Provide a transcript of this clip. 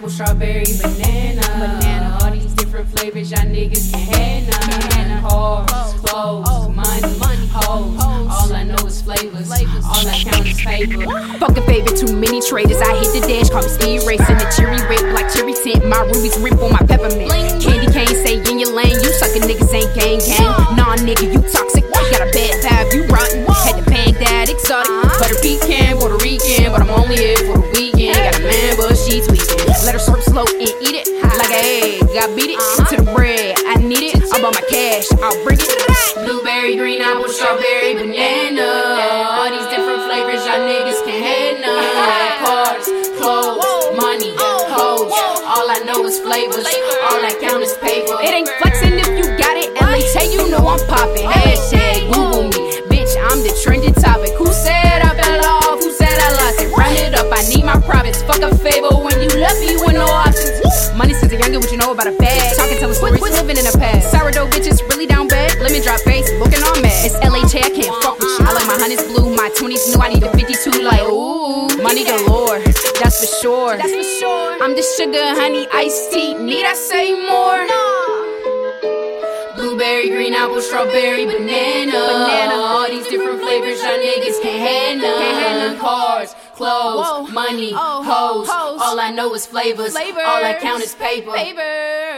apple, strawberry, banana. All these different flavors, y'all niggas can't have none. Cars, clothes, money, hoes. All I know is flavors. All I count is paper. Fucking favorite, too many traders. I hit the dash, call me speed racing. The cherry red, black cherry tint. My rubies rip on my peppermint. Candy cane, say in your lane. You suckin' niggas ain't gang. Nah, nigga, you toxic. Got a bad vibe, you rotten. Had to bang that exotic. Butter pecan, Puerto Rican, but I'm only here for the weekend. Got a man, but she tweaking. Let her slurp slow and eat it like an egg. I beat it to the bread. I need it. I bought my cash. I'll bring it. Blueberry, green apple, strawberry, banana. All these different flavors, y'all niggas can't have none. Cars, clothes, money, hoes. All I know is flavors. All I count is paper. It ain't flexing if you got it. LHA, you know I'm popping. Hashtag Google me. Bitch, I'm the trending topic. Who said I fell off? Who said I lost it? Run it up, I need my profits. Fuck a favor when you left me with no options. Money since a youngin', what you know about a bag? Talking, telling stories, living in the past. Sourdough bitches really down bad. Lemon drop face, looking all mad. It's LHA, I can't fuck with you. I like my hundreds blue, my 20s new. I need a 52 like ooh. Money galore, that's for sure. I'm the sugar, honey, iced tea. Need I say more? Blueberry, green apple, strawberry, banana. All these different flavors, y'all niggas can't have none. Cars, clothes, money, hoes. All I know is flavors. All I count is paper.